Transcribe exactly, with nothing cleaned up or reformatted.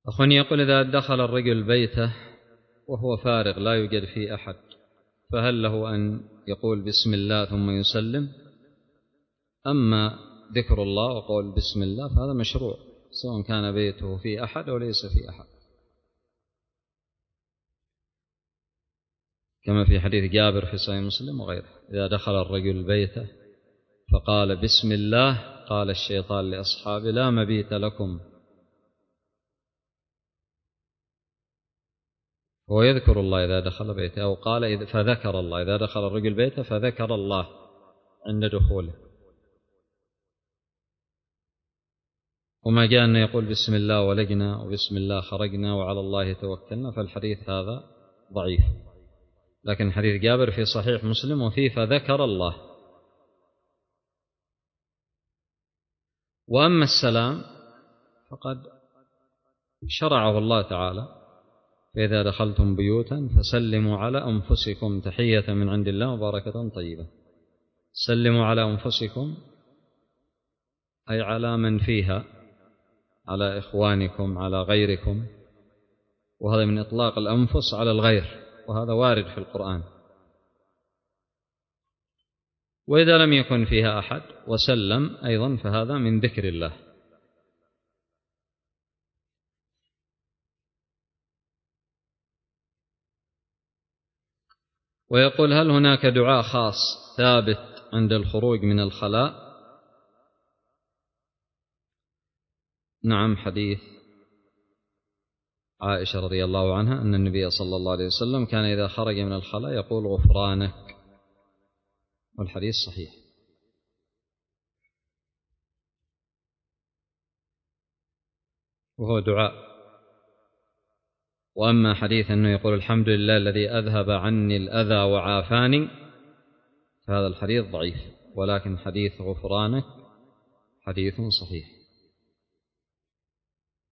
أخواني يقول: إذا دخل الرجل بيته وهو فارغ لا يوجد فيه أحد، فهل له أن يقول بسم الله ثم يسلم؟ أما ذكر الله وقول بسم الله فهذا مشروع سواء كان بيته فيه أحد أو ليس فيه أحد، كما في حديث جابر في صحيح مسلم وغيره: إذا دخل الرجل بيته فقال بسم الله قال الشيطان لأصحابه: لا مبيت لكم. هو يذكر الله إذا دخل بيته، أو قال فذكر الله إذا دخل الرجل بيته فذكر الله عند دخوله، وما جاء أن يقول بسم الله ولجنا وبسم الله خرجنا وعلى الله توكلنا، فالحديث هذا ضعيف. لكن حديث جابر في صحيح مسلم وفيه فذكر الله. وأما السلام فقد شرعه الله تعالى: فإذا دخلتم بيوتا فسلموا على أنفسكم تحية من عند الله مباركة طيبة. سلموا على أنفسكم أي على من فيها، على إخوانكم، على غيركم، وهذا من إطلاق الأنفس على الغير، وهذا وارد في القرآن. وإذا لم يكن فيها أحد وسلم أيضا فهذا من ذكر الله. ويقول: هل هناك دعاء خاص ثابت عند الخروج من الخلاء؟ نعم، حديث عائشة رضي الله عنها أن النبي صلى الله عليه وسلم كان إذا خرج من الخلاء يقول غفرانك، والحديث صحيح. وهو دعاء. وأما حديث أنه يقول الحمد لله الذي أذهب عني الأذى وعافاني فهذا الحديث ضعيف، ولكن حديث غفرانك حديث صحيح.